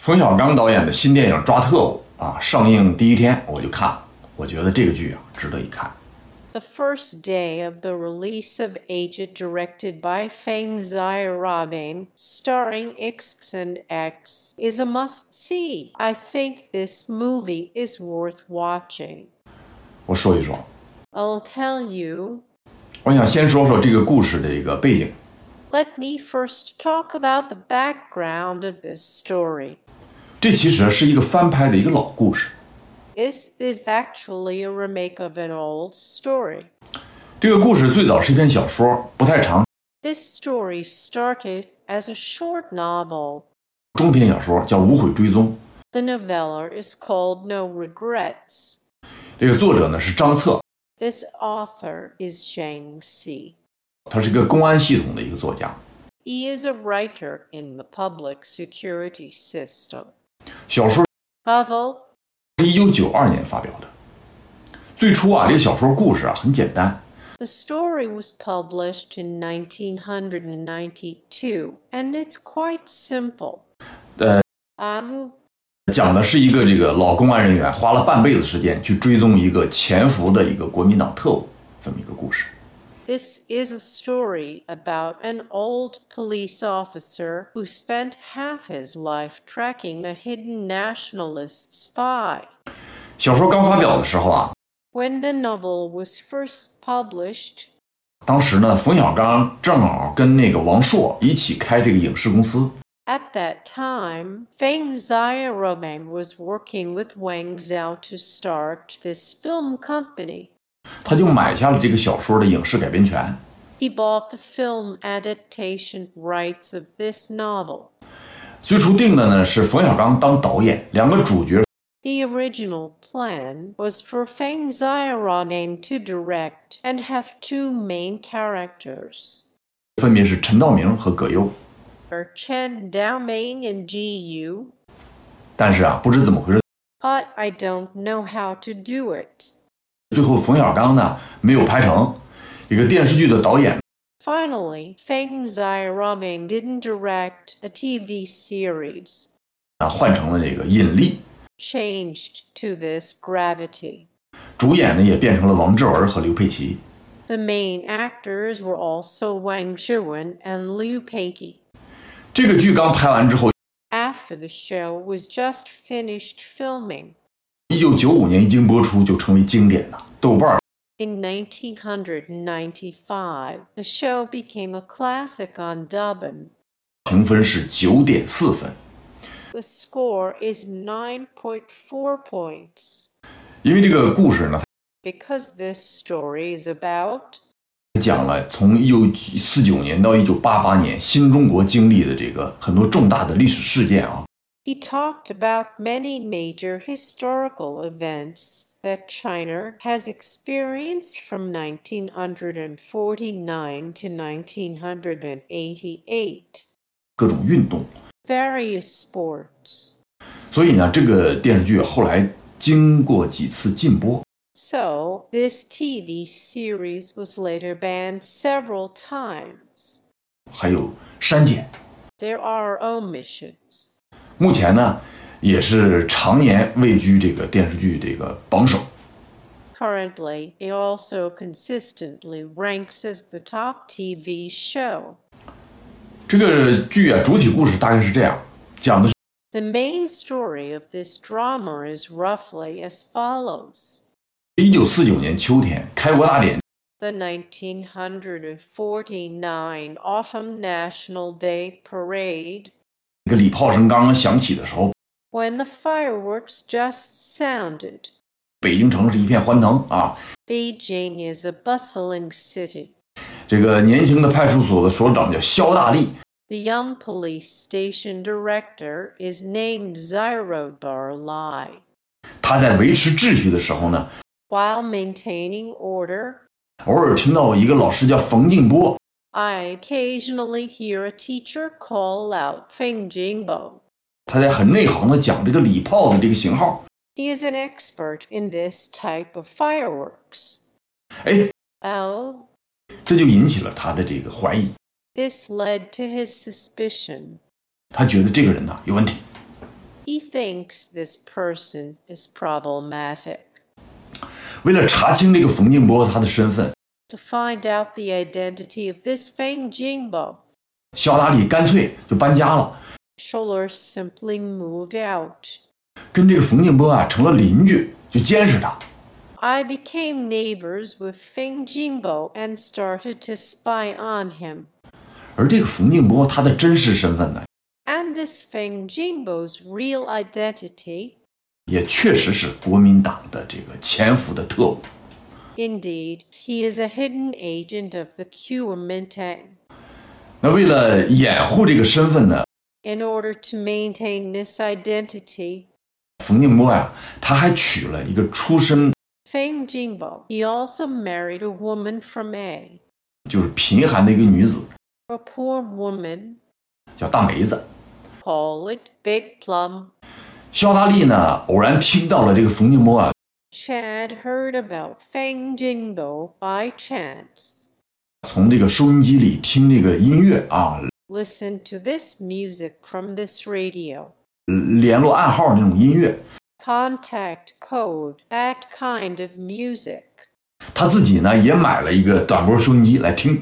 冯小刚导演的新电影《抓特务》啊，上映第一天我就看了，我觉得这个剧啊值得一看。 The first day of the release of Agent, directed by Feng Xiaorabane, starring X and X, is a must-see. I think this movie is worth watching. 我说一说， I'll tell you. 我想先说说这个故事的一个背景。 Let me first talk about the background of this story. 这其实是一个翻拍的一个老故事。 This is actually a remake of an old story. 这个故事最早是一篇小说，不太长， This story started as a short novel. 中篇小说叫《无悔追踪》。 The novella is called No Regrets. 这个作者呢是张策， This author is Zhang Xi. 他是一个公安系统的一个作家。 He is a writer in the public security system. 小说 Novel. 是1992年发表的。最初啊，这个小说故事啊很简单， The story was published in 1992, and it's quite simple. 讲的是一个这个老公安人员花了半辈子时间去追踪一个潜伏的一个国民党特务，这么一个故事。 This is a story about an old police officer who spent half his life tracking a hidden nationalist spy. 小说刚发表的时候啊， When the novel was first published, 当时呢，冯小刚正好跟那个王朔一起开这个影视公司， at that time, Feng Xiaorabane was working with Wang Zhao to start this film company. 他就买下了这个小说的影视改编权。 He bought the film adaptation rights of this novel. 最初定的呢是冯小刚当导演，两个主角 The original plan was for Feng Xiaorabane to direct and have two main characters, 分别是陈道明和葛优。 Chen Daoming and Ji-yu. 但是啊，不知怎么回事， But I don't know how to do it. 最后冯小刚呢没有拍成。一个电视剧的导演 Finally, Feng Xiaorabane didn't direct a TV series, 啊换成了这个尹力， changed to this Gravity. 主演呢也变成了王志文和刘佩琦。 The main actors were also Wang Zhiwen and Liu Peiqi. 这个剧刚拍完之后， After the show was just finished filming, 1995年一经播出就成为经典了。豆瓣 in 1995, the show became a classic on Douban. 评分是9.4分。 The score is 9.4 points. 因为这个故事呢， Because this story is about 讲了从1949年到1988年新中国经历的这个很多重大的历史事件啊。 He talked about many major historical events that China has experienced from 1949 to 1988. 各种运动， Various sports. 所以呢，这个电视剧后来经过几次禁播， So, this TV series was later banned several times. 还有删减。 There are omissions. 目前呢，也是常年位居这个电视剧这个榜首。 Currently, it also consistently ranks as the top TV show. 这个剧啊，主体故事大概是这样，讲的是 The main story of this drama is roughly as follows. 1949年秋天开国大典， The 1949 Autumn National Day Parade, 这个礼炮声刚刚响起的时候， when the fireworks just sounded. 北京城是一片欢腾啊。 Beijing is a bustling city. 这个年轻的派出所的所长叫肖大力， The young police station director is named Zyrodbar Lai. 他在维持秩序的时候呢， While maintaining order, 偶尔听到一个老师叫冯静波， I occasionally hear a teacher call out Feng Jingbo. 他在很内行的讲这个礼炮的这个型号。 He is an expert in this type of fireworks. 哎， Oh, 这就引起了他的这个怀疑， this led to his suspicion. 他觉得这个人呢有问题。 He thinks this person is problematic. 为了查清这个冯静波他的身份， To find out the identity of this Feng Jingbo, 肖达利干脆就搬家了， Scholar simply moved out. 跟这个冯静波啊成了邻居，就监视他。 I became neighbors with Feng Jingbo and started to spy on him. 而这个冯静波他的真实身份呢， And this Feng Jingbo's real identity, 也确实是国民党的这个潜伏的特务。 indeed, he is a hidden agent of the Kuomintang. 那为了掩护这个身份呢， In order to maintain this identity, 冯静波呀，他还娶了一个出身 Feng Jingbo, he also married a woman from A, 就是贫寒的一个女子， a poor woman, 叫大梅子。 call it Big Plum. 肖达利呢，偶然听到了这个冯静波啊， Chad heard about Feng Jingbo by chance. 从这个收音机里听这个音乐啊， Listen to this music from this radio. 联络暗号那种音乐， Contact code, that kind of music. 他自己呢也买了一个短波收音机来听。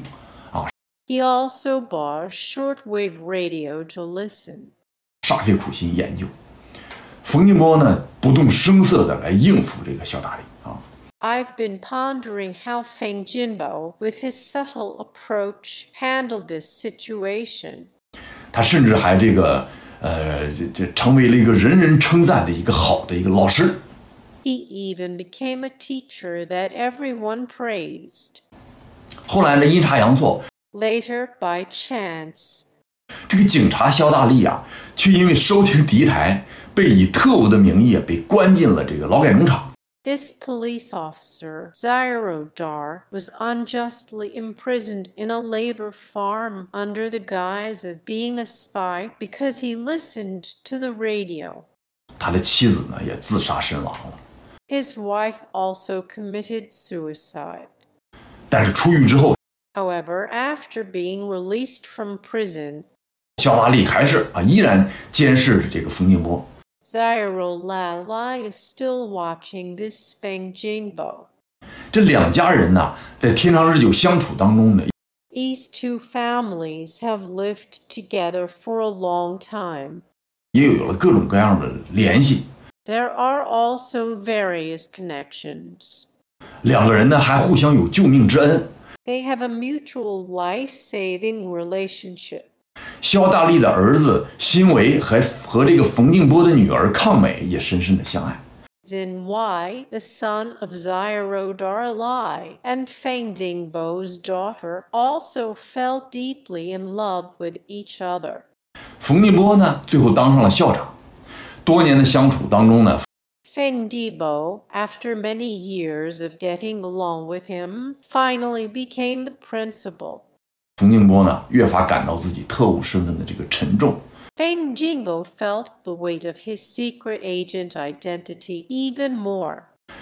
He also bought a shortwave radio to listen. 煞费苦心研究。冯静波呢，不动声色地来应付这个肖达利啊。 I've been pondering how Feng Jingbo, with his subtle approach, handled this situation. 他甚至还这个成为了一个人人称赞的一个好的一个老师。 He even became a teacher that everyone praised. 后来呢，阴差阳错， Later, by chance, 这个警察肖大力啊，却因为收听敌台，被以特务的名义被关进了这个劳改农场。 this police officer, Zairo Dar, was unjustly imprisoned in a labor farm under the guise of being a spy because he listened to the radio. 他的妻子呢，也自杀身亡了。 His wife also committed suicide. 但是出狱之后， However, after being released from prison, 肖大力还是依然监视着这个冯静波。 Zairo Lalai is still watching this Feng Jingbo. 这两家人呢，在天长日久相处当中呢， These two families have lived together for a long time. 也有了各种各样的联系。 There are also various connections. 两个人呢，还互相有救命之恩。 They have a mutual life-saving relationship. 肖大力的儿子辛维和这个冯静波的女儿抗美也深深的相爱。 Xin Wai, the son of Zairo Darlai, and Feng Dingbo's daughter also fell deeply in love with each other. 冯静波呢，最后当上了校长。多年的相处当中呢， Feng Dibo, after many years of getting along with him, finally became the principal. 冯静波呢，越发感到自己特务身份的这个沉重。 Feng Jingbo felt the weight of his secret agent identity even more.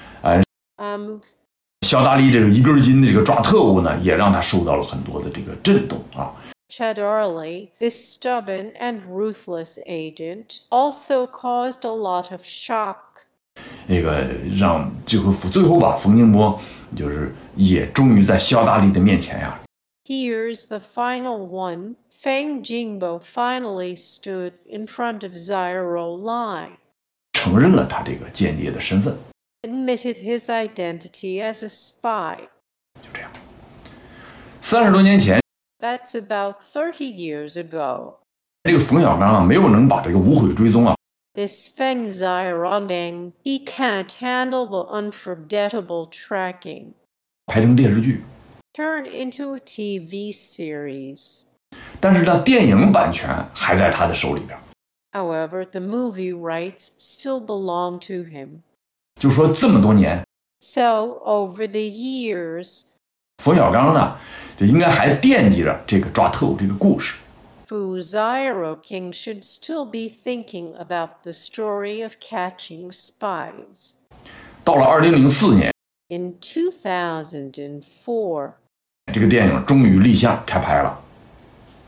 肖大力这个一根筋的这个抓特务呢，也让他受到了很多的这个震动啊。 Chadarli, this stubborn and ruthless agent, also caused a lot of shock. 那个让最后把冯静波就是也终于在肖大力的面前呀， Here's the final one. Feng Jingbo finally stood in front of Zairo Lai, 承认了他这个间谍的身份。 admitted his identity as a spy. 就这样，30多年前， That's about 30 years ago. 这个冯小刚啊，没有能把这个无悔追踪啊 This Feng Zairong, he can't handle the unforgettable tracking. 拍成电视剧， Turn into a TV series. 但是呢，电影版权还在他的手里边。 However, the movie rights still belong to him. 就说这么多年， So, over the years, 冯小刚呢，就应该还惦记着这个抓特务这个故事。 Fu Zairo King should still be thinking about the story of catching spies. 到了2004年， In 2004, 这个电影终于立项开拍了。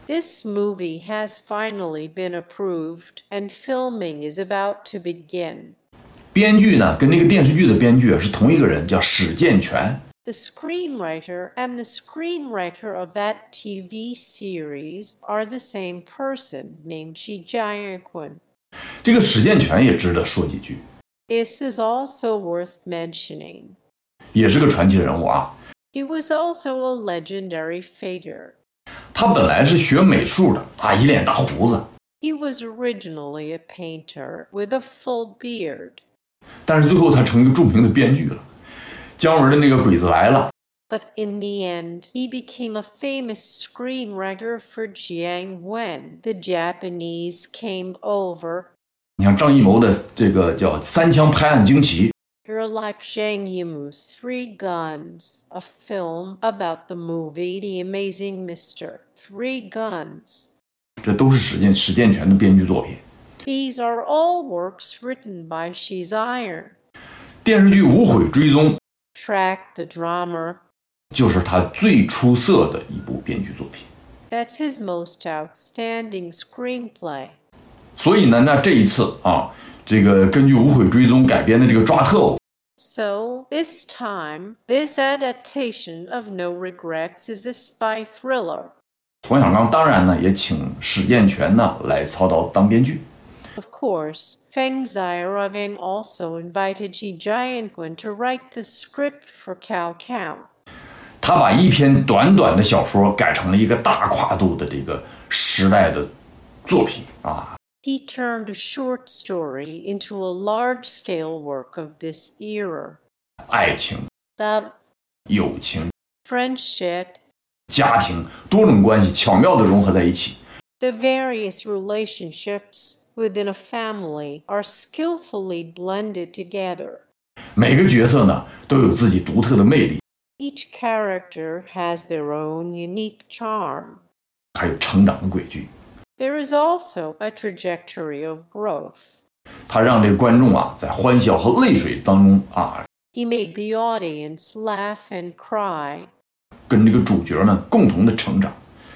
This movie has finally been approved, and filming is about to begin. 编剧呢，跟这个电视剧的编剧是同一个人，叫史建全。 The screenwriter and the screenwriter of that TV series are the same person, named Shi Jiankun. 这个史建全也值得说几句， This is also worth mentioning. 也是个传奇人物啊。 He was also a legendary figure. 他本来是学美术的啊，一脸大胡子， He was originally a painter with a full beard. 但是最后他成一个著名的编剧了。姜文的那个《鬼子来了》， But in the end, he became a famous screenwriter for Jiang when the Japanese came over. 你像张艺谋的这个叫《三枪拍案惊奇》， You're like Zhang Yimou's Three Guns, a film about the movie The Amazing Mr. Three Guns. 这都是史建全的编剧作品。 These are all works written by Shi Zion. 电视剧《无悔追踪》 Track the drama. 就是他最出色的一部编剧作品。 That's his most outstanding screenplay. 所以呢，那这一次啊，这个根据《无悔追踪》改编的这个抓特务， So, this time, this adaptation of No Regrets is a spy thriller. 冯小刚当然呢也请史建全呢来操刀当编剧。 Of course, Feng Xiaorong also invited Ji Jiankun to write the script for Cao Cao. 他把一篇短短的小说改成了一个大跨度的这个时代的作品啊。 He turned a short story into a large-scale work of this era. 爱情、 Love, 友情、 friendship, 家庭多种关系巧妙地融合在一起。 the various relationships within a family are skillfully blended together. 每个角色呢都有自己独特的魅力， Each character has their own unique charm. 还有成长的轨迹。 There is also a trajectory of growth. 他让这个观众啊在欢笑和泪水当中啊， He made the audience laugh and cry. 跟这个主角们共同的成长，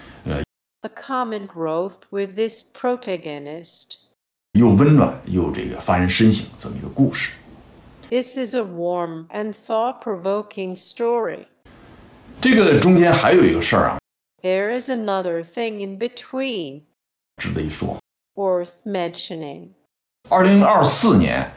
The common growth with this protagonist. 又温暖又这个发人深省这么一个故事。 This is a warm and thought-provoking story. 这个中间还有一个事儿啊， There is another thing in between 值得一说。 worth mentioning. 2024年，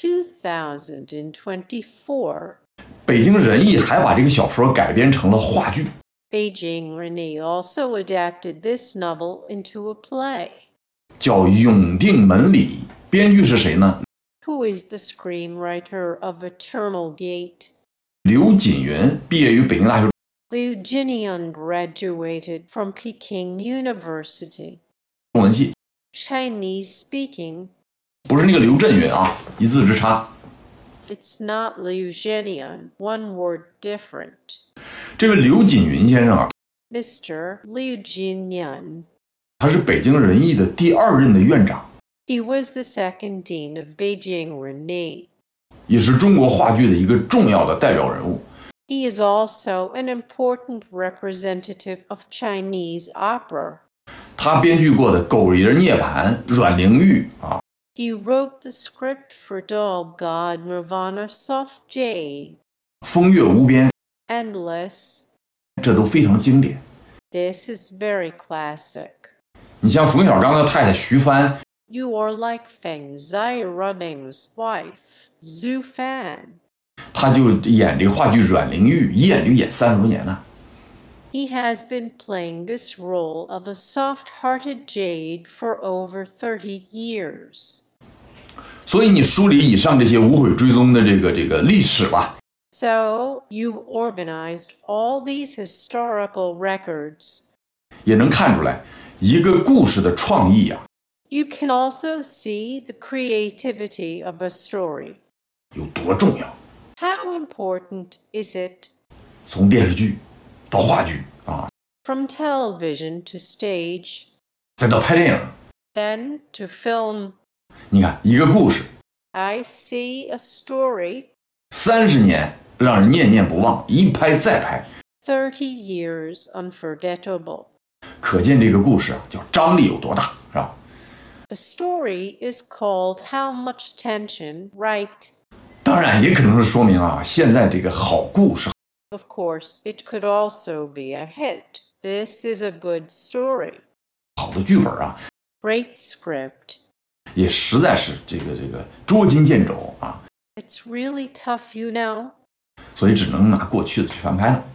2024, 北京人艺还把这个小说改编成了话剧， Beijing Rene also adapted this novel into a play. 叫《永定门里》。编剧是谁呢？ Who is the screenwriter of Eternal Gate? 刘锦云，毕业于北京大学 Liu Jinian graduated from Peking University. 中文系， Chinese speaking. 不是那个刘震云啊，一字之差。 It's not Liu Jinian, one word different. 这位刘锦云先生啊， Mr. Liu Jinian. 他是北京人艺的第2任的院长， He was the second dean of Beijing Rene. 也是中国话剧的一个重要的代表人物。 He is also an important representative of Chinese opera. 他编剧过的《狗爷涅槃》《阮玲玉》啊， He wrote the script for Doll God Nirvana Soft Jade. 《风月无边》， Endless. 这都非常经典。 This is very classic. 你像冯小刚的太太徐帆， You are like Feng Xiaorong's wife, Zhu Fan. 他就演这个话剧《阮玲玉》，一演就演30多年呢。 He has been playing this role of a soft-hearted jade for over 30 years. 所以你梳理以上这些无悔追踪的这个历史吧， So, you've organized all these historical records. 也能看出来一个故事的创意啊 You can also see the creativity of a story. 有多重要。 How important is it? 从电视剧到话剧啊， From television to stage, 再到拍电影， then to film. 你看一个故事 I see a story, 30年让人念念不忘，一拍再拍， 30 years unforgettable. 可见这个故事啊，叫张力有多大，是吧？ The story is called How Much Tension, right? 当然，也可能是说明啊，现在这个好故事、 Of course, it could also be a hit. This is a good story. 好的剧本啊， Great script. 也实在是这个捉襟见肘啊， It's really tough, you know. 所以只能拿过去的去翻拍了。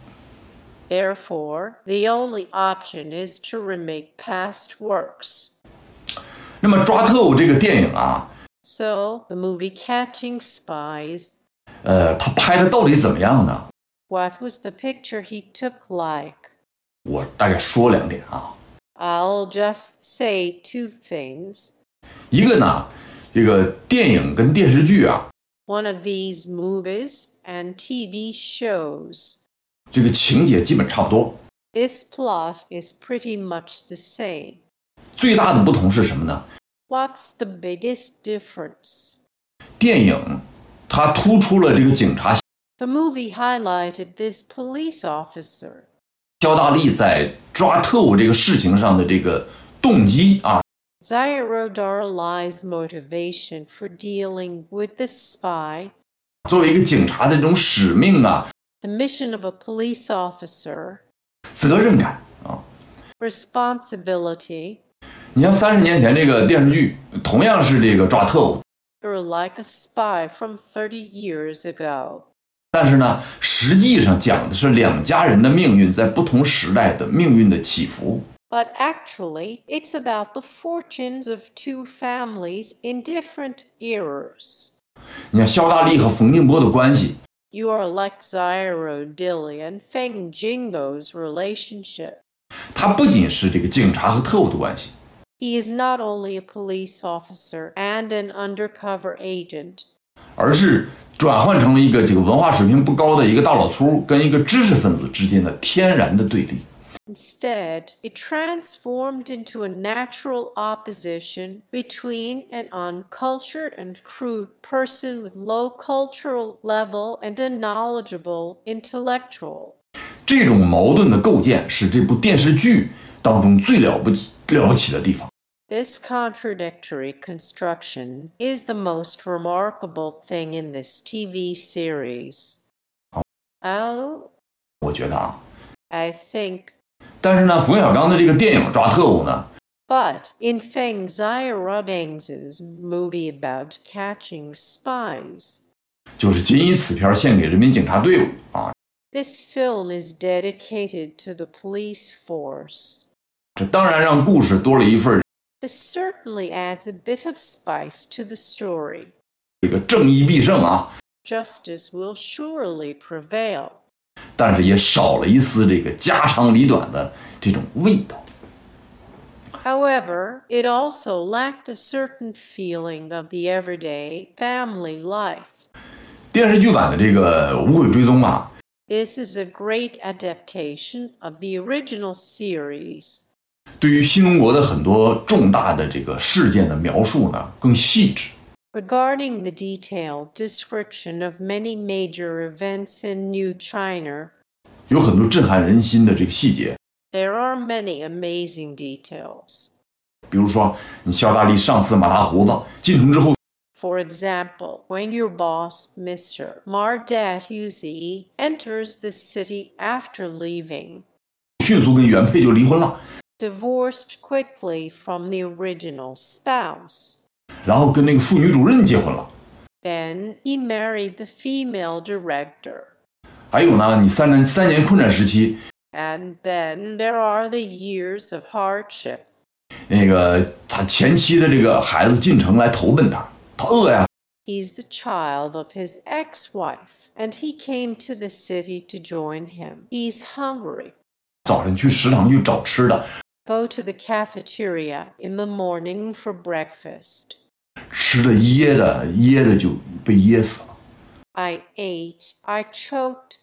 Therefore, the only option is to remake past works. 那么抓特务这个电影啊， So, the movie Catching Spies, 他拍的到底怎么样呢？ what was the picture he took like? 我大概说2点啊。 I'll just say 2 things. 一个呢，这个电影跟电视剧啊， One of these movies and TV shows. 这个情节基本差不多， This plot is pretty much the same. 最大的不同是什么呢？ What's the biggest difference? 电影它突出了这个警察 The movie highlighted this police officer. 肖大力在抓特务这个事情上的这个动机啊， Zairo Darlai's motivation for dealing with the spy, 作为一个警察的这种使命啊、 the mission of a police officer, 责任感啊。 responsibility. 你像30年前这个电视剧，同样是这个抓特务， You're like a spy from 30 years ago. 但是呢，实际上讲的是2家人的命运在不同时代的命运的起伏。 But actually, it's about the fortunes of 2 families in different eras. 你看肖大力和冯定波的关系， You are like Zairo Dilly and Feng Jingo's relationship. 它不仅是这个警察和特务的关系， He is not only a police officer and an undercover agent, 而是转换成了一个这个文化水平不高的一个大老粗跟一个知识分子之间的天然的对立。 Instead, it transformed into a natural opposition between an uncultured and crude person with low cultural level and a knowledgeable intellectual. 这种矛盾的构建是这部电视剧当中最了不起的地方。 This contradictory construction is the most remarkable thing in this TV series. Oh, 我觉得啊， I think. 但是呢，冯小刚的这个电影抓特务呢， But in Feng Xiaorabeng's movie about catching spies, 就是仅以此片献给人民警察队伍啊， this film is dedicated to the police force. 这当然让故事多了一份 This certainly adds a bit of spice to the story. 这个正义必胜啊， Justice will surely prevail. 但是也少了一丝这个家长里短的这种味道。 However, it also lacked a certain feeling of the everyday family life. 电视剧版的这个《无悔追踪》啊， This is a great adaptation of the original series. 对于新中国的很多重大的这个事件的描述呢更细致。 Regarding the detailed description of many major events in New China, 有很多震撼人心的这个细节， there are many amazing details. 比如说你肖大力上司马大胡子进城之后， For example, when your boss, Mr. Mardat Yuzi, enters the city after leaving, 迅速跟原配就离婚了， divorced quickly from the original spouse. 然后跟那个妇女主任结婚了。 Then he married the female director. 还有呢，你三年困难时期， And then there are the years of hardship. 那个他前妻的这个孩子进城来投奔他，他饿呀， He's the child of his ex-wife, and he came to the city to join him. He's hungry. 早晨去食堂去找吃的， Go to the cafeteria in the morning for breakfast. 吃的噎的就被噎死了。 I ate, I choked,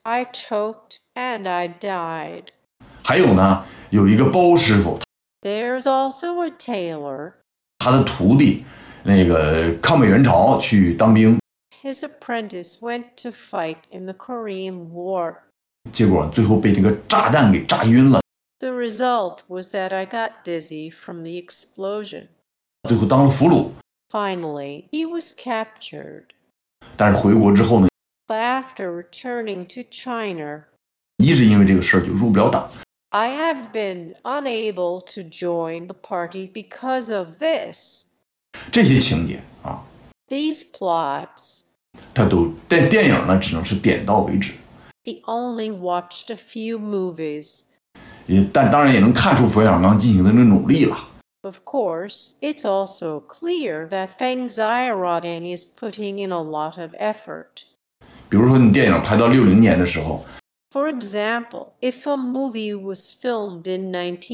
and I died. 还有呢，有一个包师傅， There's also a tailor. 他的徒弟那个抗美援朝去当兵， His apprentice went to fight in the Korean War. 结果最后被这个炸弹给炸晕了。 The result was that I got dizzy from the explosion. 最后当了俘虏。 Finally, he was captured. 但是回国之后呢， But after returning to China, 一直因为这个事儿就入不了党。 I have been unable to join the party because of this. 这些情节啊， These plots. 它都但电影呢只能是点到为止。 He only watched a few movies. 但当然也能看出冯小刚进行的那努力了。 Of course, it's also clear that Feng Xiaorong is putting in a lot of effort. 比如说你电影拍到60年的时候， For example, if a movie was filmed in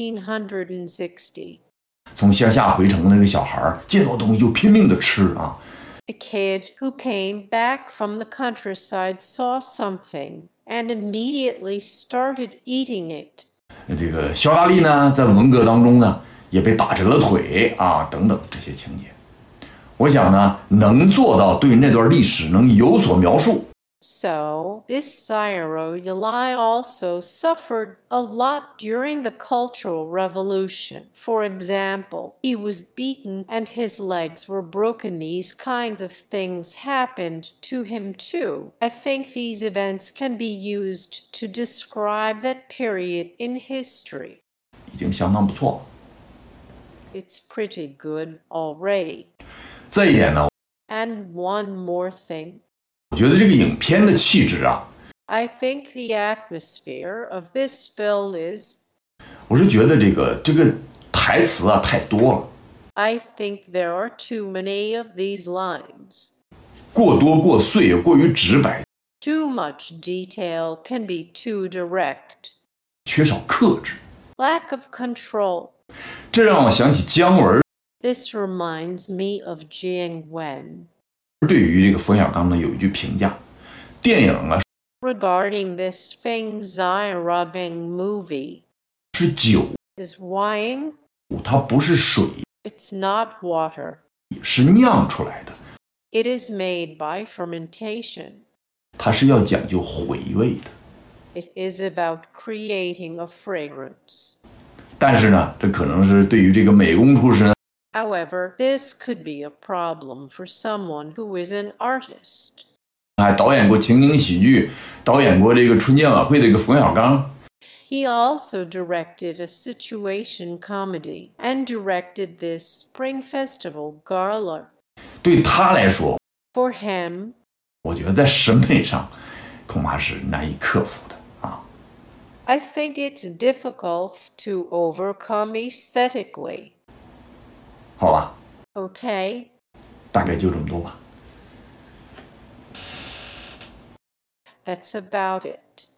1960, 从乡下回城的那个小孩见到东西就拼命的吃啊， a kid who came back from the countryside saw something and immediately started eating it. 这个肖大力呢在文革当中呢也被打折了腿啊，等等这些情节。我想呢，能做到对那段历史能有所描述。 So, this Sayuro Yalai also suffered a lot during the Cultural Revolution. For example, he was beaten and his legs were broken. These kinds of things happened to him too. I think these events can be used to describe that period in history. 已经相当不错了。 It's pretty good already. 再一点呢， And one more thing. 我觉得这个影片的气质啊， I think the atmosphere of this film is. 我是觉得这个台词啊太多了， I think there are too many of these lines. 过多过碎也过于直白， Too much detail can be too direct. 缺少克制。 Lack of control. 这让我想起姜文 This reminds me of Jiang Wen. 对于这个冯小刚呢有一句评价：电影啊 Regarding this Feng Xiaorong movie, 是酒， is wine. 它不是水， It's not water. 是酿出来的， It is made by fermentation. 它是要讲究回味的。 It is about creating a fragrance. 但是呢，这可能是对于这个美工出身， However, this could be a problem for someone who is an artist. 还导演过情景喜剧，导演过这个春节晚会的这个冯小刚， He also directed a situation comedy and directed this Spring Festival Gala. 对他来说， For him, 我觉得在审美上恐怕是难以克服的啊。 I think it's difficult to overcome aesthetically. 好吧， Okay, 大概就这么多吧。 that's about it.